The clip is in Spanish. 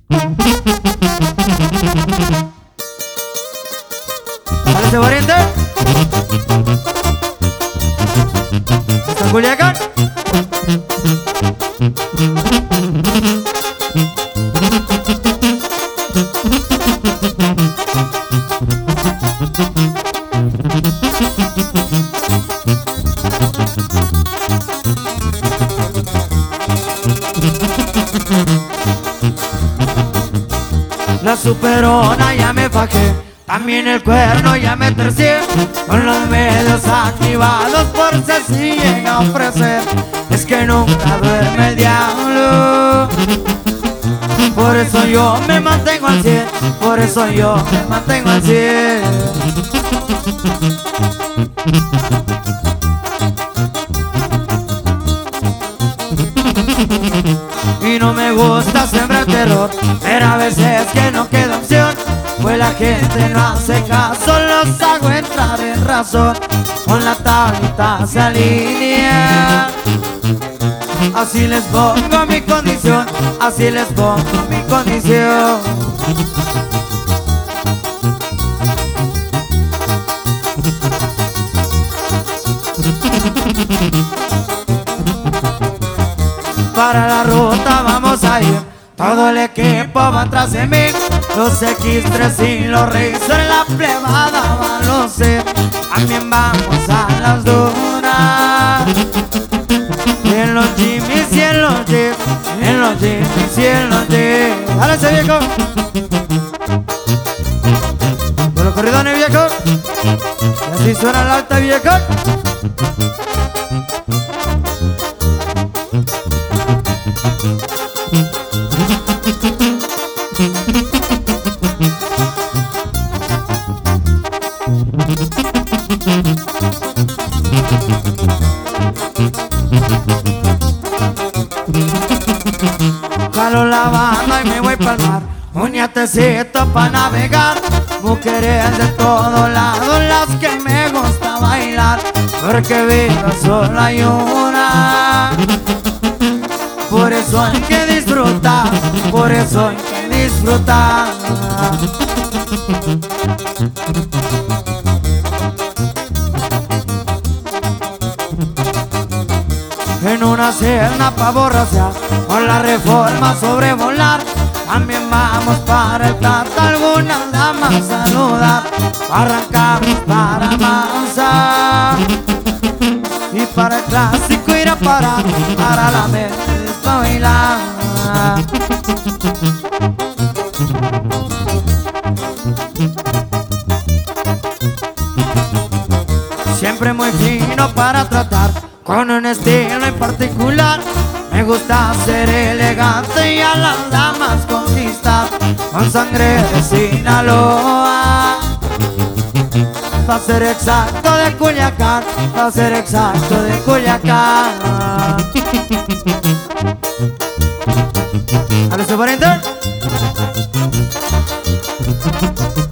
¿Parece pariente? ¿Está Culiacán? La superona ya me fajé, también el cuerno ya me tercié, con los medios activados por si llega a ofrecer. Es que nunca duerme el diablo, por eso yo me mantengo al 100, por eso yo me mantengo al 100. Y no me gusta sembrar terror, pero a veces que no queda opción, pues la gente no hace caso, los hago entrar en razón. Con la tablita se alinea, así les pongo mi condición, así les pongo mi condición. Para la ruta vamos a ir, todo el equipo va atrás de mí. Los X3 y los Racer, la plebada van los C. También vamos a las dunas, y en los Jimmys y en los Jeeps, en los Jimmys y en los Jeeps. ¡Dale ese viejo! Con los corridones, viejo. Y así suena la alta, viejo. Jalo la banda y me voy pa'l mar, un yatecito pa' navegar. Mujeres de todos lados las que me gusta bailar, porque vida solo hay una, por eso hay que disfrutar, por eso hay que disfrutar. En una cena pa' borrachear, con la Reforma sobrevolar. También vamos para el Tata, algunas damas a saludar. Arrancamos para Mansa y para el clásico ir a parar, para la mente bailar. Siempre muy fino para tratar, con un estilo en particular. Me gusta ser elegante y a las damas conquistar, con sangre de Sinaloa. Pa' ser exacto de Culiacán, pa' ser exacto de Culiacán. ¿A los 40?